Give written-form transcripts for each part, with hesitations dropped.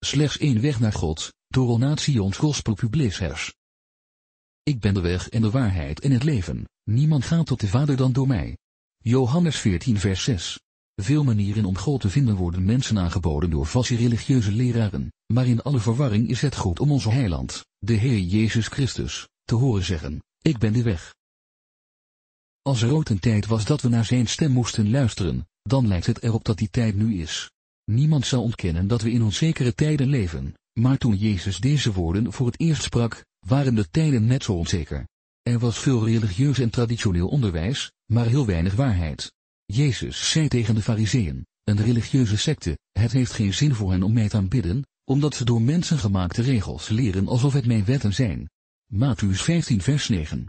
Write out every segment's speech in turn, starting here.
Slechts één weg naar God, Donations Gospel Publishers. Ik ben de weg en de waarheid en het leven, niemand gaat tot de Vader dan door mij. Johannes 14 vers 6. Veel manieren om God te vinden worden mensen aangeboden door valse religieuze leraren, maar in alle verwarring is het goed om onze heiland, de Heer Jezus Christus, te horen zeggen, ik ben de weg. Als er ooit een tijd was dat we naar zijn stem moesten luisteren, dan lijkt het erop dat die tijd nu is. Niemand zal ontkennen dat we in onzekere tijden leven, maar toen Jezus deze woorden voor het eerst sprak, waren de tijden net zo onzeker. Er was veel religieus en traditioneel onderwijs, maar heel weinig waarheid. Jezus zei tegen de Farizeeën, een religieuze secte, het heeft geen zin voor hen om mij te aanbidden, omdat ze door mensen gemaakte regels leren alsof het mijn wetten zijn. Mattheüs 15 vers 9.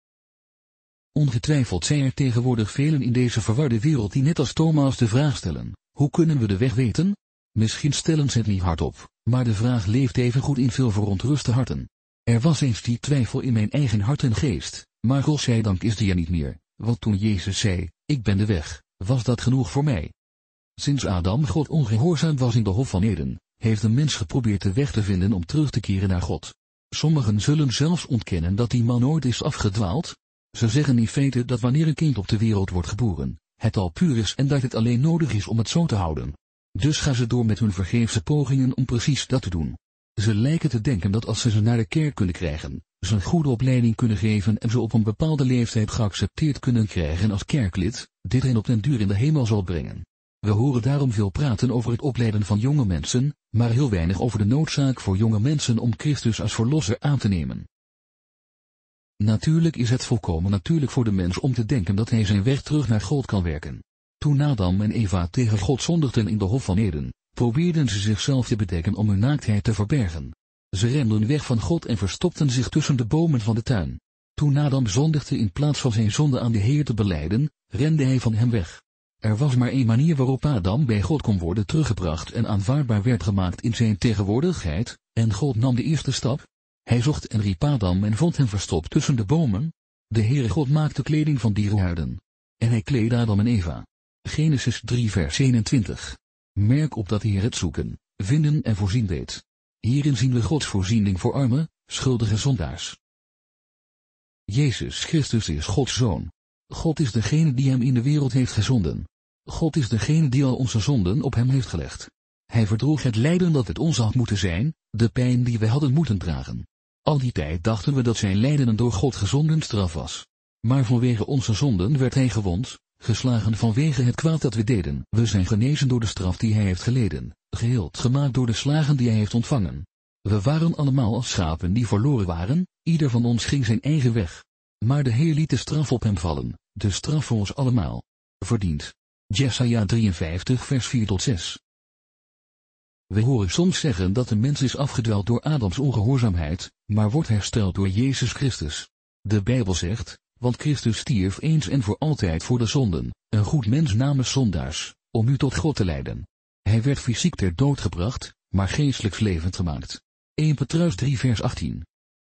Ongetwijfeld zijn er tegenwoordig velen in deze verwarde wereld die net als Thomas de vraag stellen, hoe kunnen we de weg weten? Misschien stellen ze het niet hardop, maar de vraag leeft evengoed in veel verontruste harten. Er was eens die twijfel in mijn eigen hart en geest, maar godzijdank is die er niet meer, want toen Jezus zei, ik ben de weg, was dat genoeg voor mij. Sinds Adam God ongehoorzaam was in de Hof van Eden, heeft de mens geprobeerd de weg te vinden om terug te keren naar God. Sommigen zullen zelfs ontkennen dat die man ooit is afgedwaald. Ze zeggen in feite dat wanneer een kind op de wereld wordt geboren, het al puur is en dat het alleen nodig is om het zo te houden. Dus gaan ze door met hun vergeefse pogingen om precies dat te doen. Ze lijken te denken dat als ze naar de kerk kunnen krijgen, ze een goede opleiding kunnen geven en ze op een bepaalde leeftijd geaccepteerd kunnen krijgen als kerklid, dit hen op den duur in de hemel zal brengen. We horen daarom veel praten over het opleiden van jonge mensen, maar heel weinig over de noodzaak voor jonge mensen om Christus als verlosser aan te nemen. Natuurlijk is het volkomen natuurlijk voor de mens om te denken dat hij zijn weg terug naar God kan werken. Toen Adam en Eva tegen God zondigden in de Hof van Eden, probeerden ze zichzelf te bedekken om hun naaktheid te verbergen. Ze renden weg van God en verstopten zich tussen de bomen van de tuin. Toen Adam zondigde in plaats van zijn zonde aan de Heer te belijden, rende hij van hem weg. Er was maar één manier waarop Adam bij God kon worden teruggebracht en aanvaardbaar werd gemaakt in zijn tegenwoordigheid, en God nam de eerste stap. Hij zocht en riep Adam en vond hem verstopt tussen de bomen. De Heere God maakte kleding van dierenhuiden. En hij kleedde Adam en Eva. Genesis 3 vers 21. Merk op dat de Heer het zoeken, vinden en voorzien deed. Hierin zien we Gods voorziening voor arme, schuldige zondaars. Jezus Christus is Gods Zoon. God is degene die hem in de wereld heeft gezonden. God is degene die al onze zonden op hem heeft gelegd. Hij verdroeg het lijden dat het ons had moeten zijn, de pijn die wij hadden moeten dragen. Al die tijd dachten we dat zijn lijden een door God gezonden straf was. Maar vanwege onze zonden werd hij gewond, geslagen vanwege het kwaad dat we deden. We zijn genezen door de straf die hij heeft geleden, geheeld gemaakt door de slagen die hij heeft ontvangen. We waren allemaal als schapen die verloren waren, ieder van ons ging zijn eigen weg. Maar de Heer liet de straf op hem vallen, de straf voor ons allemaal. Verdiend. Jesaja 53 vers 4 tot 6. We horen soms zeggen dat de mens is afgedwaald door Adams ongehoorzaamheid, maar wordt hersteld door Jezus Christus. De Bijbel zegt, want Christus stierf eens en voor altijd voor de zonden, een goed mens namens zondaars, om u tot God te leiden. Hij werd fysiek ter dood gebracht, maar geestelijk levend gemaakt. 1 Petrus 3 vers 18.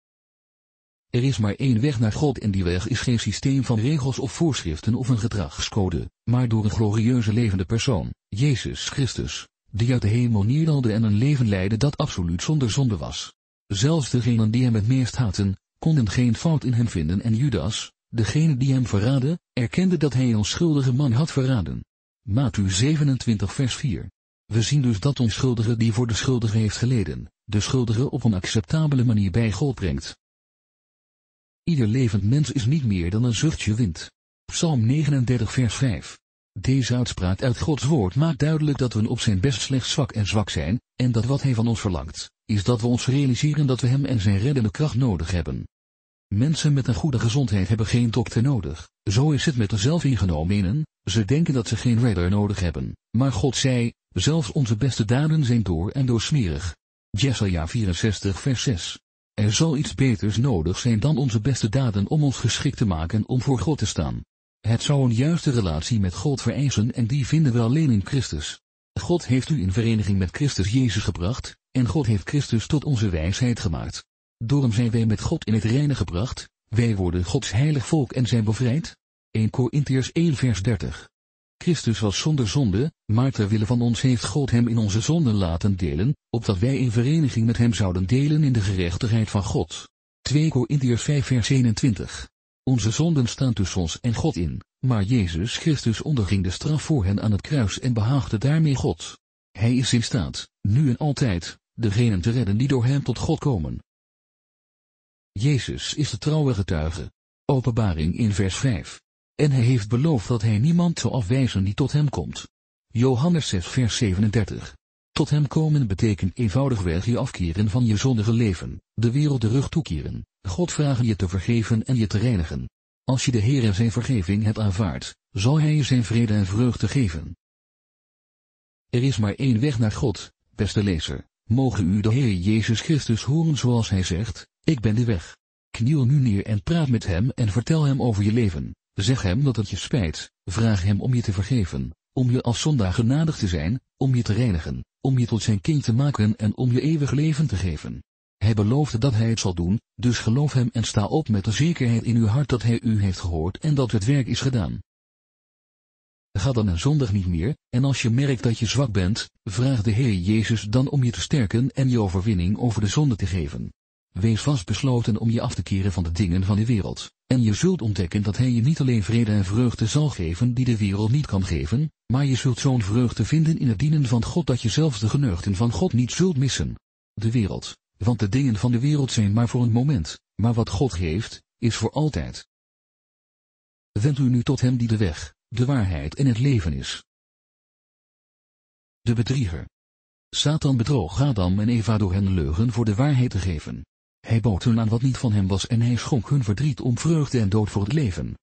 Er is maar één weg naar God en die weg is geen systeem van regels of voorschriften of een gedragscode, maar door een glorieuze levende persoon, Jezus Christus, die uit de hemel neerdaalde en een leven leidde dat absoluut zonder zonde was. Zelfs degenen die hem het meest haatten, konden geen fout in hem vinden en Judas, degene die hem verraadde, erkende dat hij een onschuldige man had verraden. Mattheüs 27 vers 4. We zien dus dat onschuldige die voor de schuldige heeft geleden, de schuldige op een acceptabele manier bij God brengt. Ieder levend mens is niet meer dan een zuchtje wind. Psalm 39 vers 5. Deze uitspraak uit Gods woord maakt duidelijk dat we op zijn best slechts zwak zijn, en dat wat hij van ons verlangt, is dat we ons realiseren dat we hem en zijn reddende kracht nodig hebben. Mensen met een goede gezondheid hebben geen dokter nodig, zo is het met de zelfingenomenen, ze denken dat ze geen redder nodig hebben, maar God zei, zelfs onze beste daden zijn door en door smerig. Jesaja 64 vers 6. Er zal iets beters nodig zijn dan onze beste daden om ons geschikt te maken om voor God te staan. Het zou een juiste relatie met God vereisen en die vinden we alleen in Christus. God heeft u in vereniging met Christus Jezus gebracht, en God heeft Christus tot onze wijsheid gemaakt. Door hem zijn wij met God in het reine gebracht, wij worden Gods heilig volk en zijn bevrijd. 1 Korintiërs 1 vers 30. Christus was zonder zonde, maar ter wille van ons heeft God hem in onze zonden laten delen, opdat wij in vereniging met hem zouden delen in de gerechtigheid van God. 2 Korintiërs 5 vers 21. Onze zonden staan tussen ons en God in, maar Jezus Christus onderging de straf voor hen aan het kruis en behaagde daarmee God. Hij is in staat, nu en altijd, degenen te redden die door hem tot God komen. Jezus is de trouwe getuige. Openbaring in vers 5. En hij heeft beloofd dat hij niemand zal afwijzen die tot hem komt. Johannes 6 vers 37. Tot hem komen betekent eenvoudigweg je afkeren van je zondige leven, de wereld de rug toekeren, God vragen je te vergeven en je te reinigen. Als je de Heer en zijn vergeving hebt aanvaard, zal hij je zijn vrede en vreugde geven. Er is maar één weg naar God, beste lezer. Mogen u de Heer Jezus Christus horen zoals hij zegt, ik ben de weg. Kniel nu neer en praat met hem en vertel hem over je leven. Zeg hem dat het je spijt, vraag hem om je te vergeven, om je als zondaar genadig te zijn, om je te reinigen, om je tot zijn kind te maken en om je eeuwig leven te geven. Hij beloofde dat hij het zal doen, dus geloof hem en sta op met de zekerheid in uw hart dat hij u heeft gehoord en dat het werk is gedaan. Ga dan en zondig niet meer, en als je merkt dat je zwak bent, vraag de Heer Jezus dan om je te sterken en je overwinning over de zonde te geven. Wees vastbesloten om je af te keren van de dingen van de wereld, en je zult ontdekken dat hij je niet alleen vrede en vreugde zal geven die de wereld niet kan geven, maar je zult zo'n vreugde vinden in het dienen van God dat je zelfs de geneuchten van God niet zult missen. De wereld, want de dingen van de wereld zijn maar voor een moment, maar wat God geeft, is voor altijd. Wend u nu tot hem die de weg, de waarheid en het leven is. De bedrieger. Satan bedroog Adam en Eva door hen leugen voor de waarheid te geven. Hij bood hun aan wat niet van hem was en hij schonk hun verdriet om vreugde en dood voor het leven.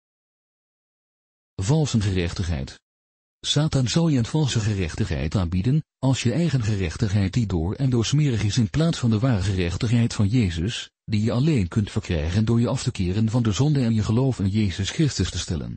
Valse gerechtigheid. Satan zal je een valse gerechtigheid aanbieden, als je eigen gerechtigheid die door en door smerig is in plaats van de ware gerechtigheid van Jezus, die je alleen kunt verkrijgen door je af te keren van de zonde en je geloof in Jezus Christus te stellen.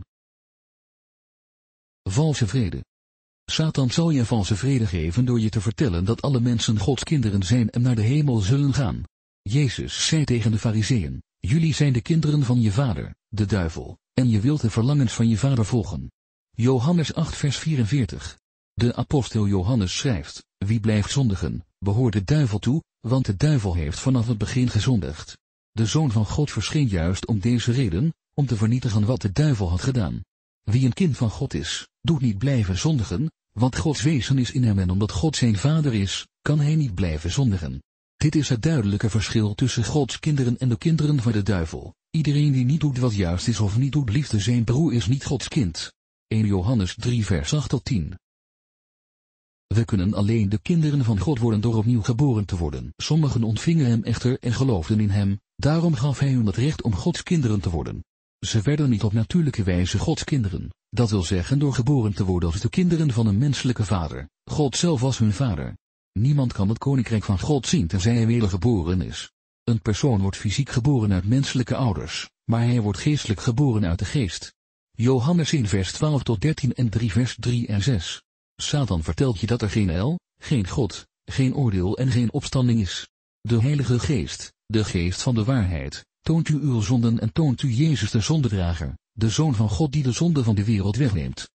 Valse vrede. Satan zal je valse vrede geven door je te vertellen dat alle mensen Gods kinderen zijn en naar de hemel zullen gaan. Jezus zei tegen de Farizeeën, jullie zijn de kinderen van je vader, de duivel, en je wilt de verlangens van je vader volgen. Johannes 8 vers 44. De apostel Johannes schrijft, wie blijft zondigen, behoort de duivel toe, want de duivel heeft vanaf het begin gezondigd. De Zoon van God verscheen juist om deze reden, om te vernietigen wat de duivel had gedaan. Wie een kind van God is, doet niet blijven zondigen, want Gods wezen is in hem en omdat God zijn vader is, kan hij niet blijven zondigen. Dit is het duidelijke verschil tussen Gods kinderen en de kinderen van de duivel. Iedereen die niet doet wat juist is of niet doet liefde zijn broer is niet Gods kind. 1 Johannes 3 vers 8 tot 10. We kunnen alleen de kinderen van God worden door opnieuw geboren te worden. Sommigen ontvingen hem echter en geloofden in hem, daarom gaf hij hun het recht om Gods kinderen te worden. Ze werden niet op natuurlijke wijze Gods kinderen, dat wil zeggen door geboren te worden als de kinderen van een menselijke vader. God zelf was hun vader. Niemand kan het koninkrijk van God zien tenzij hij wedergeboren is. Een persoon wordt fysiek geboren uit menselijke ouders, maar hij wordt geestelijk geboren uit de geest. Johannes 1 vers 12 tot 13 en 3 vers 3 en 6. Satan vertelt je dat er geen hel, geen God, geen oordeel en geen opstanding is. De Heilige Geest, de geest van de waarheid, toont u uw zonden en toont u Jezus de zondedrager, de Zoon van God die de zonde van de wereld wegneemt.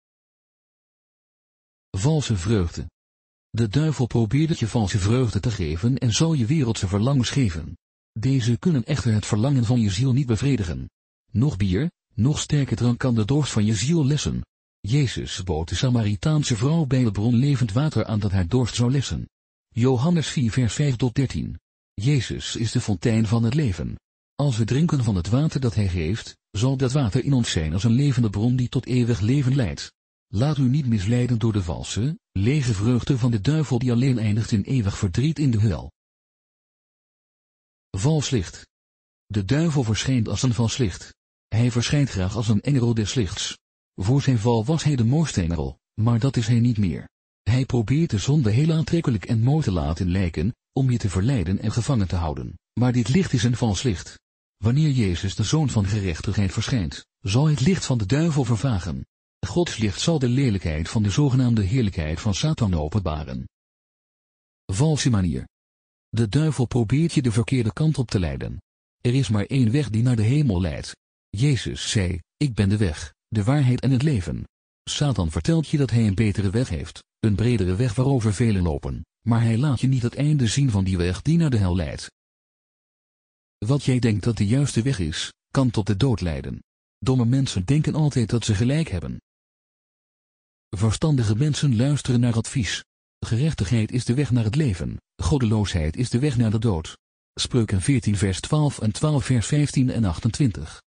Valse vreugde. De duivel probeert je valse vreugde te geven en zal je wereldse verlangens geven. Deze kunnen echter het verlangen van je ziel niet bevredigen. Nog bier, nog sterke drank kan de dorst van je ziel lessen. Jezus bood de Samaritaanse vrouw bij de bron levend water aan dat haar dorst zou lessen. Johannes 4 vers 5 tot 13. Jezus is de fontein van het leven. Als we drinken van het water dat hij geeft, zal dat water in ons zijn als een levende bron die tot eeuwig leven leidt. Laat u niet misleiden door de valse, lege vreugde van de duivel die alleen eindigt in eeuwig verdriet in de hel. Vals licht. De duivel verschijnt als een vals licht. Hij verschijnt graag als een engel des lichts. Voor zijn val was hij de mooiste engel, maar dat is hij niet meer. Hij probeert de zonde heel aantrekkelijk en mooi te laten lijken, om je te verleiden en gevangen te houden, maar dit licht is een vals licht. Wanneer Jezus de Zoon van gerechtigheid verschijnt, zal het licht van de duivel vervagen. Gods licht zal de lelijkheid van de zogenaamde heerlijkheid van Satan openbaren. Valse manier. De duivel probeert je de verkeerde kant op te leiden. Er is maar één weg die naar de hemel leidt. Jezus zei, ik ben de weg, de waarheid en het leven. Satan vertelt je dat hij een betere weg heeft, een bredere weg waarover velen lopen, maar hij laat je niet het einde zien van die weg die naar de hel leidt. Wat jij denkt dat de juiste weg is, kan tot de dood leiden. Domme mensen denken altijd dat ze gelijk hebben. Verstandige mensen luisteren naar advies. Gerechtigheid is de weg naar het leven, goddeloosheid is de weg naar de dood. Spreuken 14 vers 12 en 12 vers 15 en 28.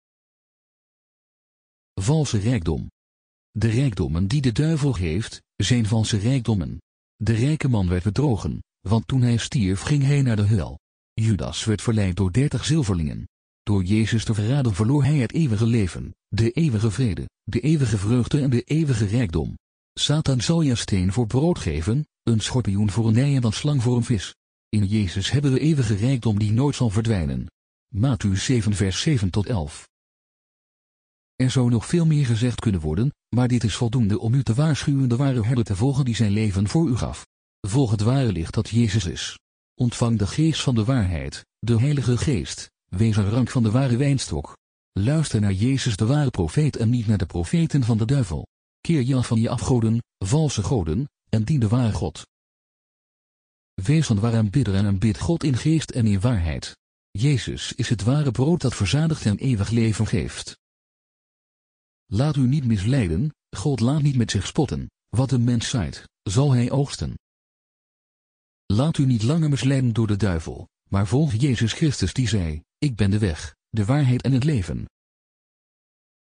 Valse rijkdom. De rijkdommen die de duivel geeft, zijn valse rijkdommen. De rijke man werd bedrogen, want toen hij stierf ging hij naar de hel. Judas werd verleid door 30 zilverlingen. Door Jezus te verraden verloor hij het eeuwige leven, de eeuwige vrede, de eeuwige vreugde en de eeuwige rijkdom. Satan zal je een steen voor brood geven, een schorpioen voor een ei en een slang voor een vis. In Jezus hebben we eeuwige rijkdom die nooit zal verdwijnen. Mattheüs 7 vers 7 tot 11. Er zou nog veel meer gezegd kunnen worden, maar dit is voldoende om u te waarschuwen de ware herder te volgen die zijn leven voor u gaf. Volg het ware licht dat Jezus is. Ontvang de geest van de waarheid, de Heilige Geest, wees een rank van de ware wijnstok. Luister naar Jezus de ware profeet en niet naar de profeten van de duivel. Keer je af van je afgoden, valse goden, en dien de ware God. Wees een waar aanbidder en aanbid God in geest en in waarheid. Jezus is het ware brood dat verzadigt en eeuwig leven geeft. Laat u niet misleiden, God laat niet met zich spotten, wat een mens zaait, zal hij oogsten. Laat u niet langer misleiden door de duivel, maar volg Jezus Christus die zei, ik ben de weg, de waarheid en het leven.